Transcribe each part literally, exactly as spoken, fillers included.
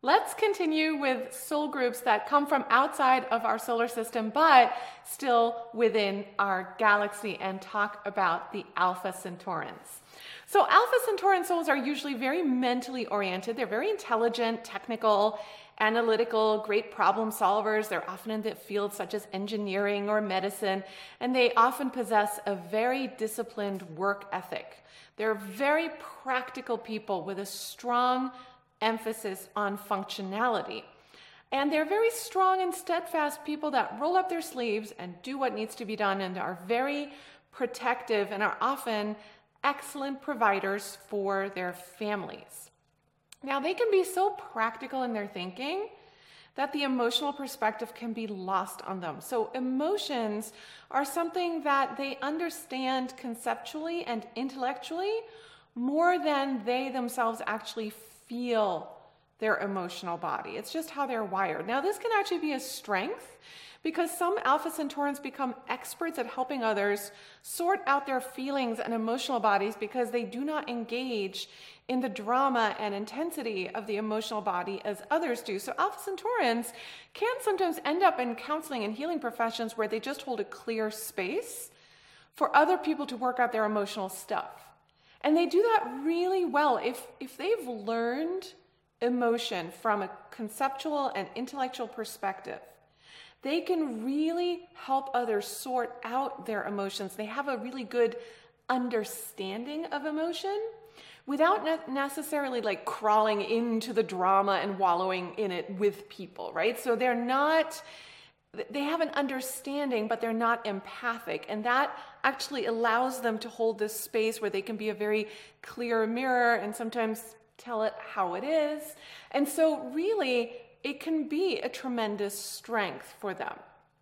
Let's continue with soul groups that come from outside of our solar system, but still within our galaxy, and talk about the Alpha Centaurans. So Alpha Centauran souls are usually very mentally oriented. They're very intelligent, technical, analytical, great problem solvers. They're often in the fields such as engineering or medicine, and they often possess a very disciplined work ethic. They're very practical people with a strong emphasis on functionality. And they're very strong and steadfast people that roll up their sleeves and do what needs to be done, and are very protective and are often excellent providers for their families. Now, they can be so practical in their thinking that the emotional perspective can be lost on them. So emotions are something that they understand conceptually and intellectually more than they themselves actually feel their emotional body. It's just how they're wired. Now, this can actually be a strength because some Alpha Centaurans become experts at helping others sort out their feelings and emotional bodies because they do not engage in the drama and intensity of the emotional body as others do. So Alpha Centaurans can sometimes end up in counseling and healing professions where they just hold a clear space for other people to work out their emotional stuff. And they do that really well if, if they've learned emotion from a conceptual and intellectual perspective. They can really help others sort out their emotions. They have a really good understanding of emotion without ne- necessarily like crawling into the drama and wallowing in it with people, right? So they're not, they have an understanding, but they're not empathic. And that actually allows them to hold this space where they can be a very clear mirror and sometimes tell it how it is. And so really, it can be a tremendous strength for them.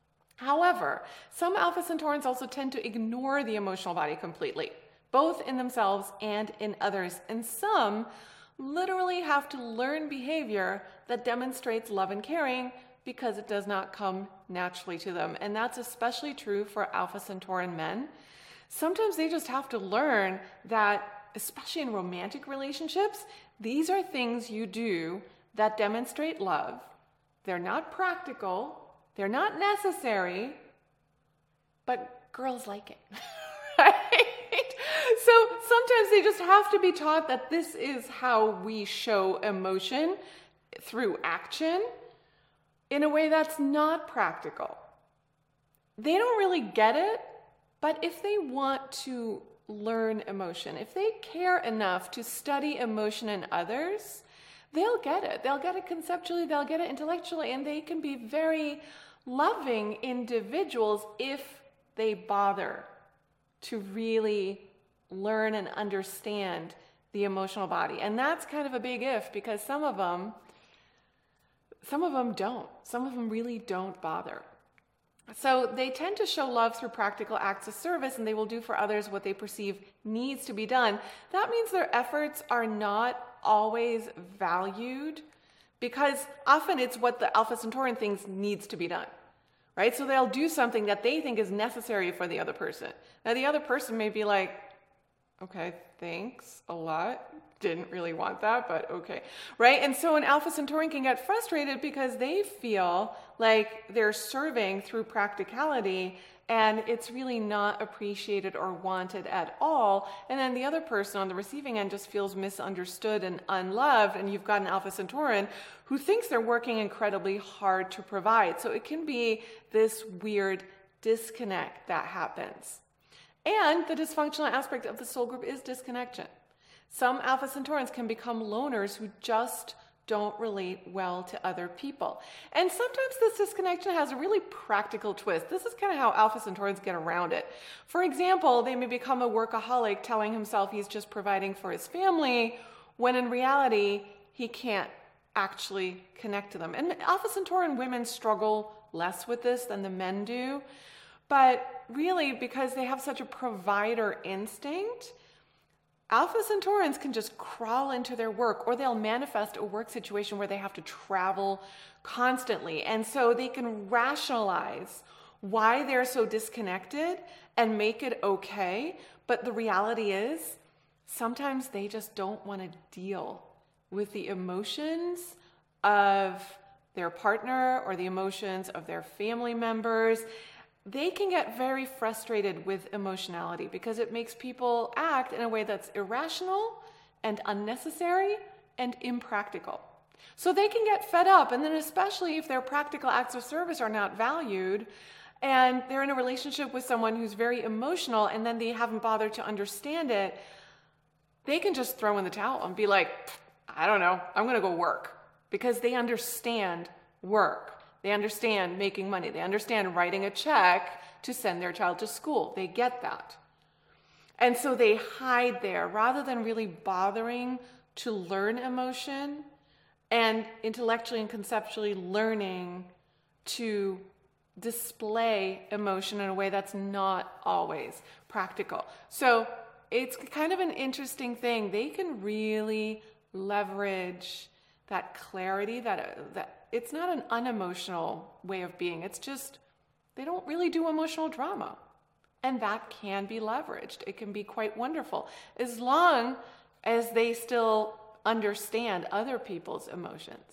However, some Alpha Centaurans also tend to ignore the emotional body completely, both in themselves and in others. And some literally have to learn behavior that demonstrates love and caring because it does not come naturally to them. And that's especially true for Alpha Centauran men. Sometimes they just have to learn that, especially in romantic relationships, these are things you do that demonstrate love. They're not practical, they're not necessary, but girls like it, right? So sometimes they just have to be taught that this is how we show emotion through action in a way that's not practical. They don't really get it, but if they want to learn emotion, if they care enough to study emotion in others, they'll get it. They'll get it conceptually, they'll get it intellectually, and they can be very loving individuals if they bother to really learn and understand the emotional body. And that's kind of a big if, because some of them, some of them don't. Some of them really don't bother. So they tend to show love through practical acts of service, and they will do for others what they perceive needs to be done. That means their efforts are not always valued because often it's what the Alpha Centauran thinks needs to be done, right? So they'll do something that they think is necessary for the other person. Now the other person may be like, okay, thanks a lot. Didn't really want that, but okay, right? And so an Alpha Centauran can get frustrated because they feel like they're serving through practicality and it's really not appreciated or wanted at all. And then the other person on the receiving end just feels misunderstood and unloved, and you've got an Alpha Centauran who thinks they're working incredibly hard to provide. So it can be this weird disconnect that happens. And the dysfunctional aspect of the soul group is disconnection. Some Alpha Centaurans can become loners who just don't relate well to other people. And sometimes this disconnection has a really practical twist. This is kind of how Alpha Centaurans get around it. For example, they may become a workaholic telling himself he's just providing for his family, when in reality, he can't actually connect to them. And Alpha Centauran women struggle less with this than the men do. But really, because they have such a provider instinct, Alpha Centaurans can just crawl into their work, or they'll manifest a work situation where they have to travel constantly. And so they can rationalize why they're so disconnected and make it okay. But the reality is, sometimes they just don't want to deal with the emotions of their partner or the emotions of their family members, they can get very frustrated with emotionality because it makes people act in a way that's irrational and unnecessary and impractical. So they can get fed up, and then especially if their practical acts of service are not valued, and they're in a relationship with someone who's very emotional, and then they haven't bothered to understand it, they can just throw in the towel and be like, I don't know, I'm going to go work. Because they understand work. They understand making money. They understand writing a check to send their child to school. They get that. And so they hide there rather than really bothering to learn emotion and intellectually and conceptually learning to display emotion in a way that's not always practical. So it's kind of an interesting thing. They can really leverage that clarity, that that it's not an unemotional way of being. It's just they don't really do emotional drama. And that can be leveraged. It can be quite wonderful as long as they still understand other people's emotions.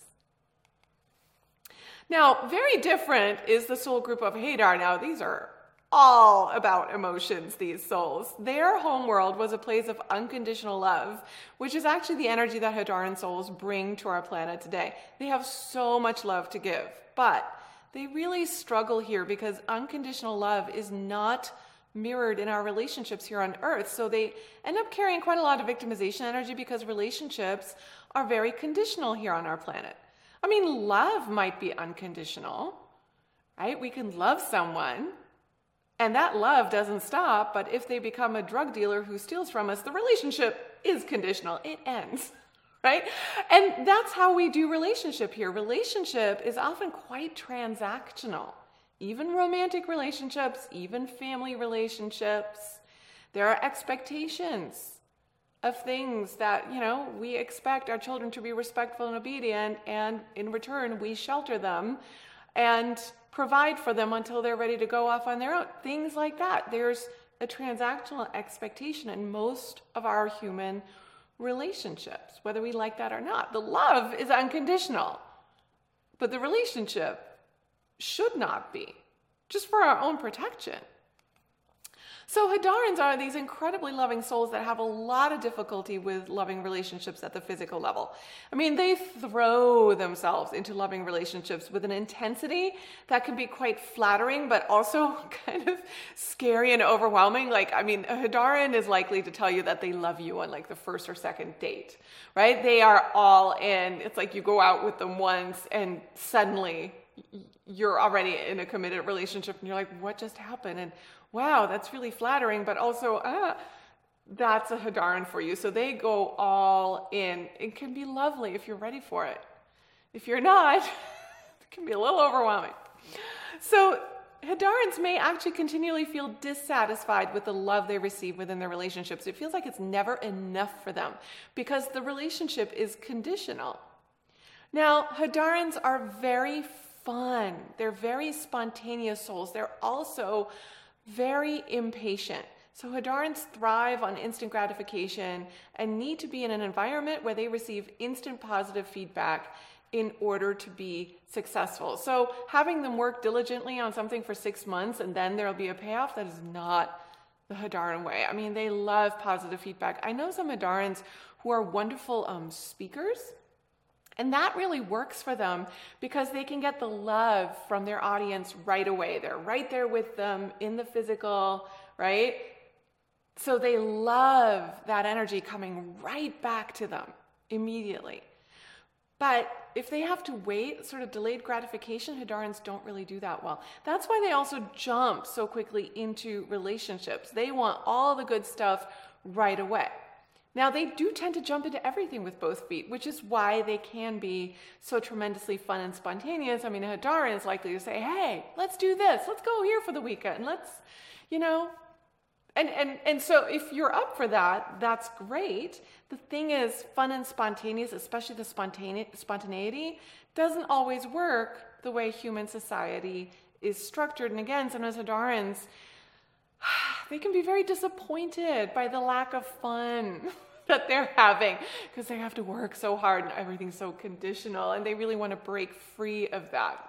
Now, very different is the soul group of Hadar. Now, these are all about emotions, these souls. Their homeworld was a place of unconditional love, which is actually the energy that Hadaran souls bring to our planet today. They have so much love to give, but they really struggle here because unconditional love is not mirrored in our relationships here on Earth. So they end up carrying quite a lot of victimization energy because relationships are very conditional here on our planet. I mean, love might be unconditional, right? We can love someone, and that love doesn't stop, but if they become a drug dealer who steals from us, the relationship is conditional. It ends, right? And that's how we do relationship here. Relationship is often quite transactional. Even romantic relationships, even family relationships, there are expectations of things that, you know, we expect our children to be respectful and obedient, and in return, we shelter them and provide for them until they're ready to go off on their own. Things like that. There's a transactional expectation in most of our human relationships, whether we like that or not. The love is unconditional, but the relationship should not be, just for our own protection. So Hadarans are these incredibly loving souls that have a lot of difficulty with loving relationships at the physical level. I mean, they throw themselves into loving relationships with an intensity that can be quite flattering, but also kind of scary and overwhelming. Like, I mean, a Hadaran is likely to tell you that they love you on like the first or second date, right? They are all in. It's like you go out with them once and suddenly you're already in a committed relationship and you're like, what just happened? And wow, that's really flattering, but also, ah, that's a Hadaran for you. So they go all in. It can be lovely if you're ready for it. If you're not, it can be a little overwhelming. So Hadarans may actually continually feel dissatisfied with the love they receive within their relationships. It feels like it's never enough for them because the relationship is conditional. Now, Hadarans are very fun. They're very spontaneous souls. They're also very impatient. So Hadarans thrive on instant gratification and need to be in an environment where they receive instant positive feedback in order to be successful. So having them work diligently on something for six months and then there'll be a payoff, that is not the Hadaran way. I mean, they love positive feedback. I know some Hadarans who are wonderful um, speakers, and that really works for them because they can get the love from their audience right away. They're right there with them in the physical, right? So they love that energy coming right back to them immediately. But if they have to wait, sort of delayed gratification, Hadarans don't really do that well. That's why they also jump so quickly into relationships. They want all the good stuff right away. Now, they do tend to jump into everything with both feet, which is why they can be so tremendously fun and spontaneous. I mean, a Hadaran is likely to say, hey, let's do this. Let's go here for the weekend. Let's, you know. And, and, and so if you're up for that, that's great. The thing is, fun and spontaneous, especially the spontane- spontaneity, doesn't always work the way human society is structured. And again, sometimes Hadarans, they can be very disappointed by the lack of fun that they're having because they have to work so hard and everything's so conditional, and they really want to break free of that.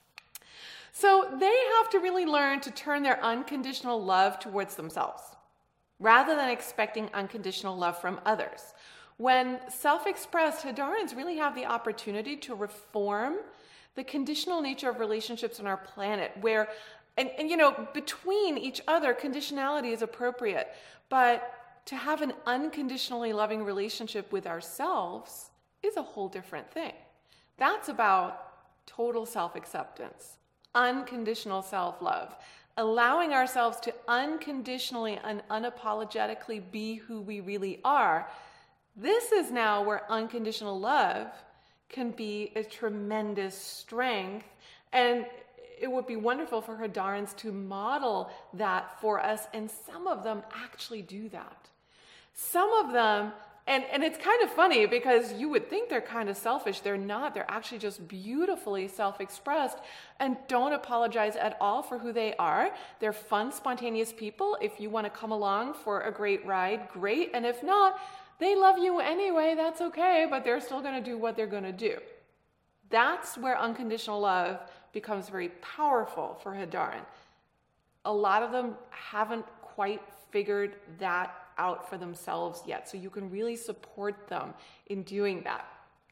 So they have to really learn to turn their unconditional love towards themselves rather than expecting unconditional love from others. When self-expressed, Hadarans really have the opportunity to reform the conditional nature of relationships on our planet where, and, and you know, between each other, conditionality is appropriate, but to have an unconditionally loving relationship with ourselves is a whole different thing. That's about total self-acceptance, unconditional self-love, allowing ourselves to unconditionally and unapologetically be who we really are. This is now where unconditional love can be a tremendous strength, and it would be wonderful for Hadarans to model that for us, and some of them actually do that. Some of them, and, and it's kind of funny because you would think they're kind of selfish. They're not. They're actually just beautifully self-expressed and don't apologize at all for who they are. They're fun, spontaneous people. If you want to come along for a great ride, great. And if not, they love you anyway. That's okay, but they're still going to do what they're going to do. That's where unconditional love becomes very powerful for Hadaran. A lot of them haven't quite figured that out for themselves yet, so you can really support them in doing that.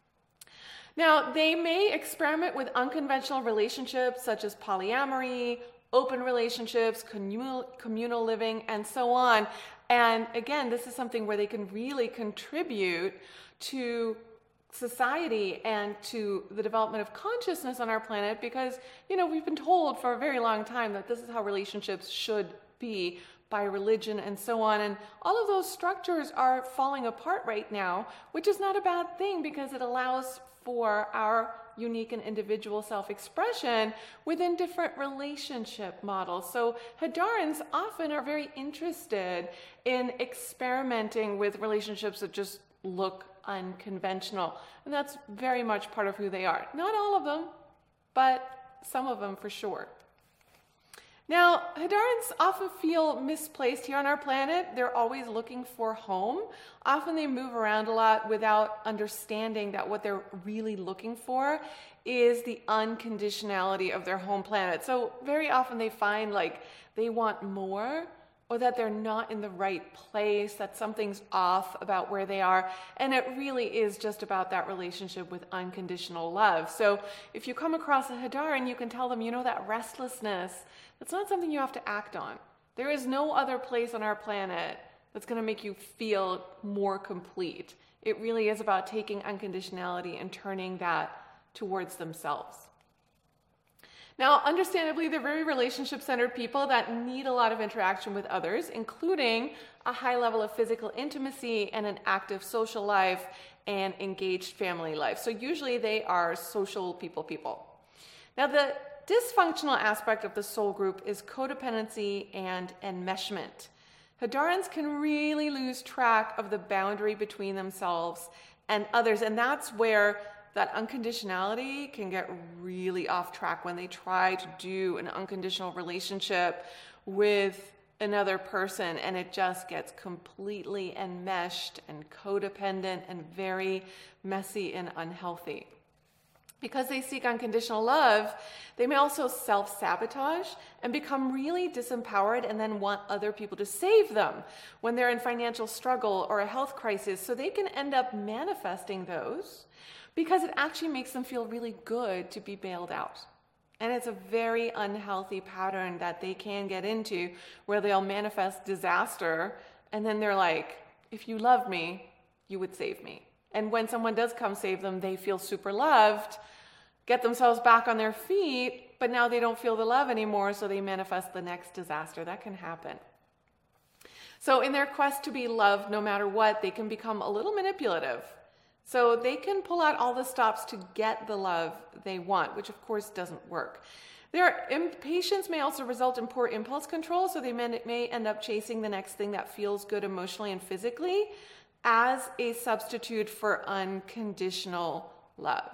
Now, they may experiment with unconventional relationships such as polyamory, open relationships, communal, communal living, and so on. And again, this is something where they can really contribute to society and to the development of consciousness on our planet because, you know, we've been told for a very long time that this is how relationships should be by religion and so on. And all of those structures are falling apart right now, which is not a bad thing because it allows for our unique and individual self-expression within different relationship models. So Hadarans often are very interested in experimenting with relationships that just look unconventional. And that's very much part of who they are. Not all of them, but some of them for sure. Now, Hadarans often feel misplaced here on our planet. They're always looking for home. Often they move around a lot without understanding that what they're really looking for is the unconditionality of their home planet. So very often they find like they want more, or that they're not in the right place, that something's off about where they are. And it really is just about that relationship with unconditional love. So if you come across a Hadaran, you can tell them, you know, that restlessness, that's not something you have to act on. There is no other place on our planet that's going to make you feel more complete. It really is about taking unconditionality and turning that towards themselves. Now, understandably, they're very relationship-centered people that need a lot of interaction with others, including a high level of physical intimacy and an active social life and engaged family life. So usually they are social people people. Now, the dysfunctional aspect of the soul group is codependency and enmeshment. Hadarans can really lose track of the boundary between themselves and others, and that's where that unconditionality can get really off track when they try to do an unconditional relationship with another person, and it just gets completely enmeshed and codependent and very messy and unhealthy. Because they seek unconditional love, they may also self-sabotage and become really disempowered and then want other people to save them when they're in financial struggle or a health crisis. So they can end up manifesting those because it actually makes them feel really good to be bailed out. And it's a very unhealthy pattern that they can get into where they'll manifest disaster and then they're like, if you loved me, you would save me. And when someone does come save them, they feel super loved, get themselves back on their feet, but now they don't feel the love anymore, so they manifest the next disaster. That can happen. So in their quest to be loved no matter what, they can become a little manipulative. So they can pull out all the stops to get the love they want, which of course doesn't work. Their impatience may also result in poor impulse control, so they may, may end up chasing the next thing that feels good emotionally and physically as a substitute for unconditional love.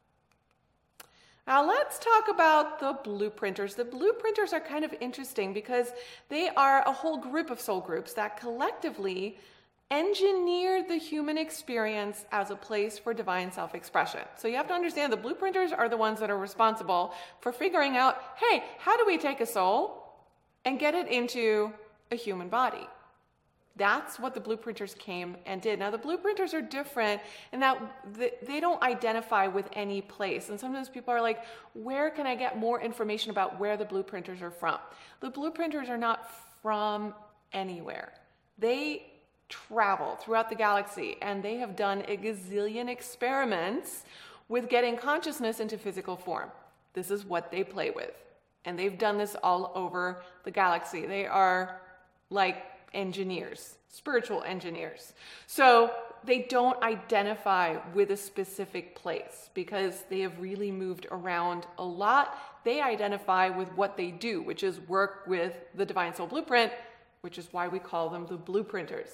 Now let's talk about the blueprinters. The blueprinters are kind of interesting because they are a whole group of soul groups that collectively engineered the human experience as a place for divine self-expression. So you have to understand the blueprinters are the ones that are responsible for figuring out, hey, how do we take a soul and get it into a human body? That's what the blueprinters came and did. Now, the blueprinters are different in that they don't identify with any place. And sometimes people are like, where can I get more information about where the blueprinters are from? The blueprinters are not from anywhere. They travel throughout the galaxy, and they have done a gazillion experiments with getting consciousness into physical form. This is what they play with. And they've done this all over the galaxy. They are like engineers, spiritual engineers. So they don't identify with a specific place because they have really moved around a lot. They identify with what they do, which is work with the Divine Soul Blueprint, which is why we call them the blueprinters.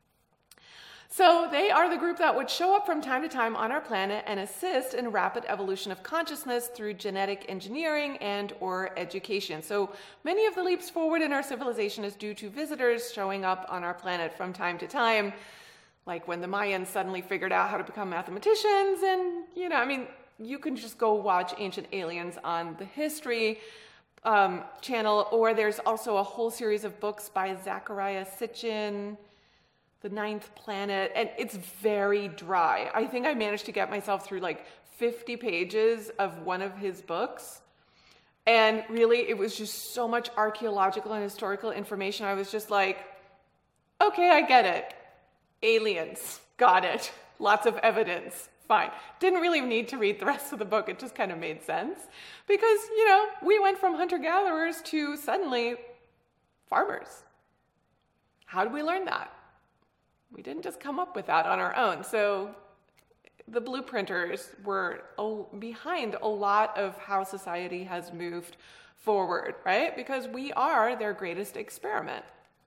So they are the group that would show up from time to time on our planet and assist in rapid evolution of consciousness through genetic engineering and or education. So many of the leaps forward in our civilization is due to visitors showing up on our planet from time to time, like when the Mayans suddenly figured out how to become mathematicians. And, you know, I mean, you can just go watch Ancient Aliens on the History um, channel, or there's also a whole series of books by Zecharia Sitchin, The Ninth Planet, and it's very dry. I think I managed to get myself through like fifty pages of one of his books. And really, it was just so much archaeological and historical information. I was just like, okay, I get it. Aliens, got it. Lots of evidence, fine. Didn't really need to read the rest of the book. It just kind of made sense. Because, you know, we went from hunter-gatherers to suddenly farmers. How did we learn that? We didn't just come up with that on our own. So the blueprinters were behind a lot of how society has moved forward, right? Because we are their greatest experiment.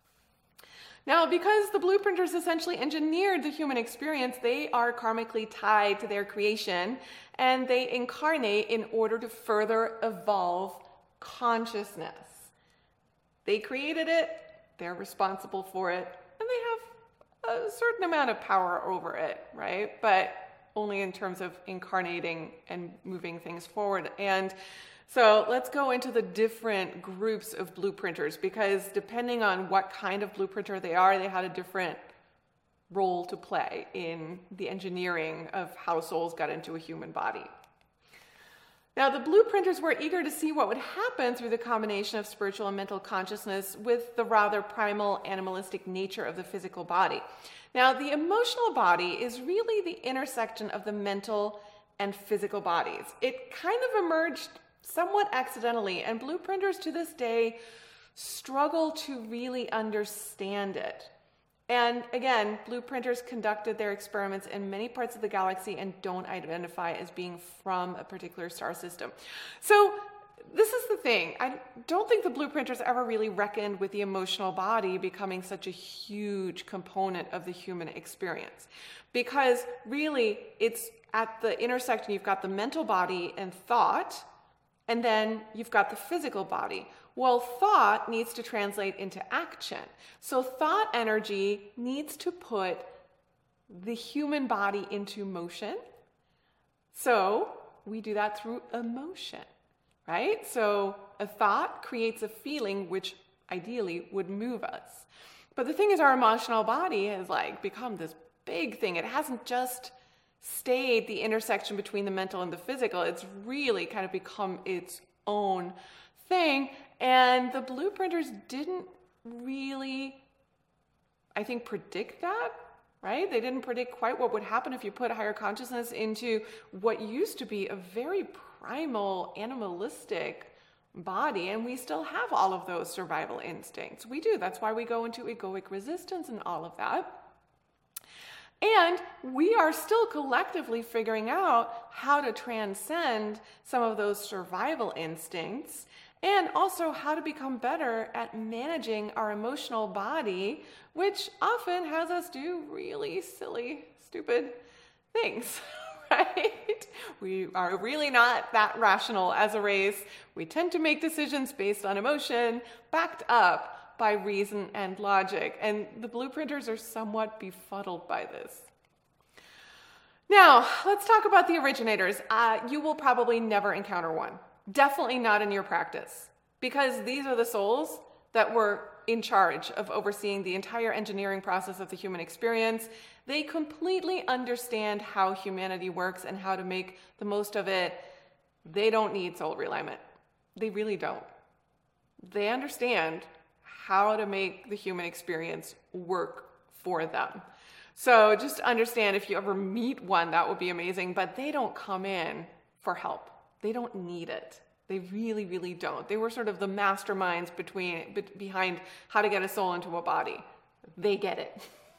Now, because the blueprinters essentially engineered the human experience, they are karmically tied to their creation, and they incarnate in order to further evolve consciousness. They created it, they're responsible for it, and they have a certain amount of power over it, right? But only in terms of incarnating and moving things forward. And so let's go into the different groups of blueprinters, because depending on what kind of blueprinter they are, they had a different role to play in the engineering of how souls got into a human body. Now, the blueprinters were eager to see what would happen through the combination of spiritual and mental consciousness with the rather primal animalistic nature of the physical body. Now, the emotional body is really the intersection of the mental and physical bodies. It kind of emerged somewhat accidentally, and blueprinters to this day struggle to really understand it. And again, blueprinters conducted their experiments in many parts of the galaxy and don't identify as being from a particular star system. So this is the thing. I don't think the blueprinters ever really reckoned with the emotional body becoming such a huge component of the human experience. Because really, it's at the intersection, you've got the mental body and thought, and then you've got the physical body. Well, thought needs to translate into action. So thought energy needs to put the human body into motion. So we do that through emotion, right? So a thought creates a feeling which ideally would move us. But the thing is, our emotional body has like become this big thing. It hasn't just stayed the intersection between the mental and the physical. It's really kind of become its own thing. And the blueprinters didn't really, I think, predict that, right? They didn't predict quite what would happen if you put higher consciousness into what used to be a very primal, animalistic body. And we still have all of those survival instincts. We do. That's why we go into egoic resistance and all of that. And we are still collectively figuring out how to transcend some of those survival instincts, and also how to become better at managing our emotional body, which often has us do really silly, stupid things, right? We are really not that rational as a race. We tend to make decisions based on emotion, backed up by reason and logic, and the blueprinters are somewhat befuddled by this. Now, let's talk about the originators. Uh, you will probably never encounter one. Definitely not in your practice, because these are the souls that were in charge of overseeing the entire engineering process of the human experience. They completely understand how humanity works and how to make the most of it. They don't need soul realignment. They really don't. They understand how to make the human experience work for them. So just understand, if you ever meet one, that would be amazing, but they don't come in for help. They don't need it. They really, really don't. They were sort of the masterminds between, be, behind how to get a soul into a body. They get it.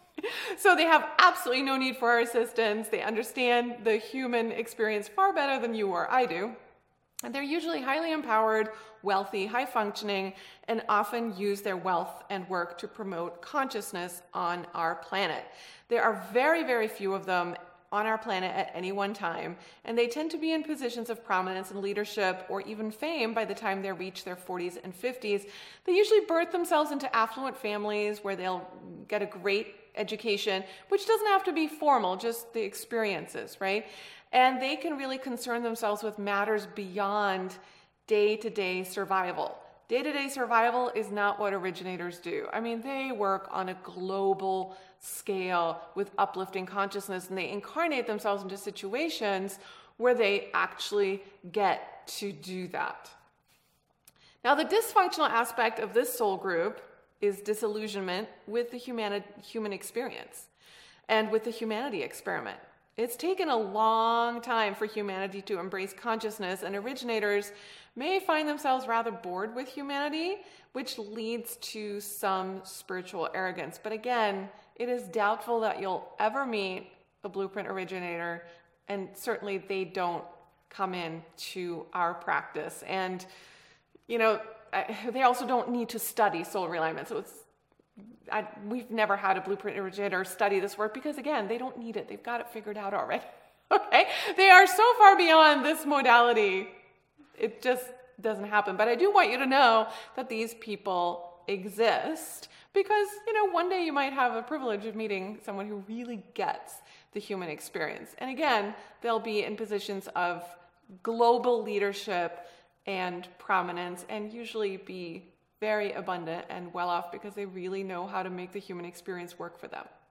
So they have absolutely no need for our assistance. They understand the human experience far better than you or I do. And they're usually highly empowered, wealthy, high functioning, and often use their wealth and work to promote consciousness on our planet. There are very, very few of them on our planet at any one time, and they tend to be in positions of prominence and leadership or even fame by the time they reach their forties and fifties. They usually birth themselves into affluent families where they'll get a great education, which doesn't have to be formal, just the experiences, right? And they can really concern themselves with matters beyond day-to-day survival. Day-to-day survival is not what originators do. I mean, they work on a global scale with uplifting consciousness, and they incarnate themselves into situations where they actually get to do that. Now, the dysfunctional aspect of this soul group is disillusionment with the humani- human experience and with the humanity experiment. It's taken a long time for humanity to embrace consciousness, and originators may find themselves rather bored with humanity, which leads to some spiritual arrogance. But again, it is doubtful that you'll ever meet a blueprint originator, and certainly they don't come in to our practice. And, you know, they also don't need to study soul realignment. So it's I, we've never had a blueprint originator study this work because, again, they don't need it. They've got it figured out already. Okay? They are so far beyond this modality, it just doesn't happen. But I do want you to know that these people exist because, you know, one day you might have a privilege of meeting someone who really gets the human experience. And again, they'll be in positions of global leadership and prominence, and usually be very abundant and well off because they really know how to make the human experience work for them.